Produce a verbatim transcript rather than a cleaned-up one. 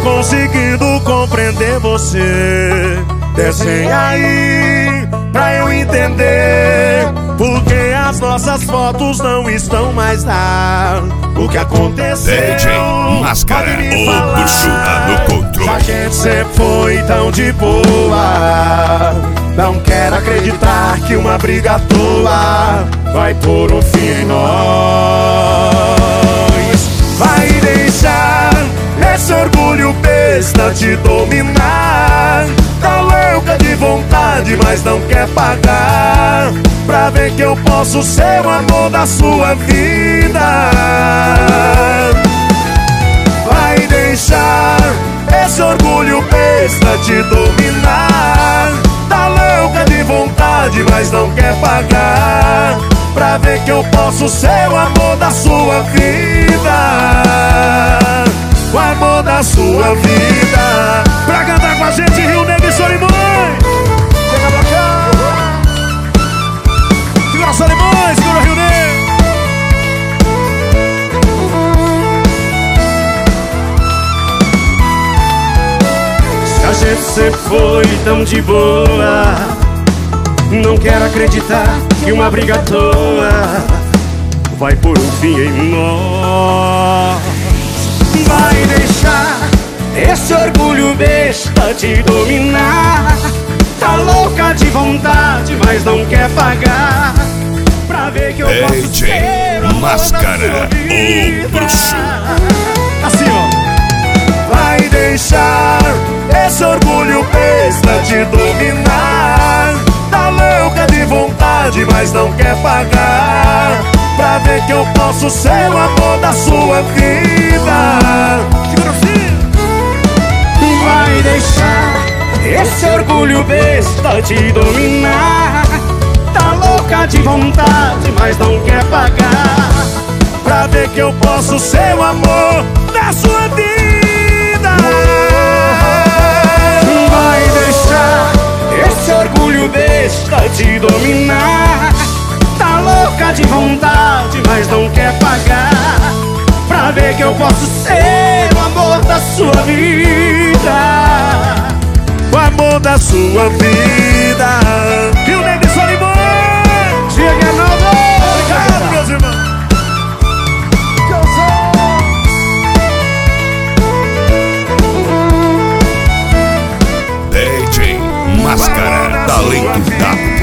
conseguindo compreender você. Desenha aí pra eu entender porque as nossas fotos não estão mais lá. O que aconteceu? D J Máscara, o Buchuda no controle. A gente sempre foi tão de boa. Não quero acreditar que uma briga à toa vai pôr um fim em nós. Vai deixar esse orgulho besta te dominar. Tá louca de vontade, mas não quer pagar pra ver que eu posso ser o amor da sua vida. Vai deixar esse orgulho besta te dominar. Tá louca de vontade, mas não quer pagar pra ver que eu posso ser o amor da sua vida. O amor da sua vida. Pra cantar com a gente, Rio Negro e Solimões. Chega pra cá. Segura Solimões, segura Rio Negro. A gente sempre foi tão de boa. Não quero acreditar que uma briga à toa vai por um fim em nós. Vai deixar esse orgulho besta te dominar. Tá louca de vontade, mas não quer pagar pra ver que eu posso ser o amor Máscara, da sua vida. o bruxo. Assim, ó. Vai deixar esse orgulho besta te dominar. Tá louca de vontade, mas não quer pagar pra ver que eu posso ser o amor da sua vida. Vai deixar esse orgulho besta te dominar. Tá louca de vontade, mas não quer pagar pra ver que eu posso ser o amor da sua vida. Vai deixar esse orgulho besta te dominar. Tá louca de vontade, mas não quer pagar pra ver que eu posso ser o amor da sua vida. O amor da sua vida. Rio Negro e Solimões. Chega novo. Obrigado, meus irmãos. D J Máscara, talento da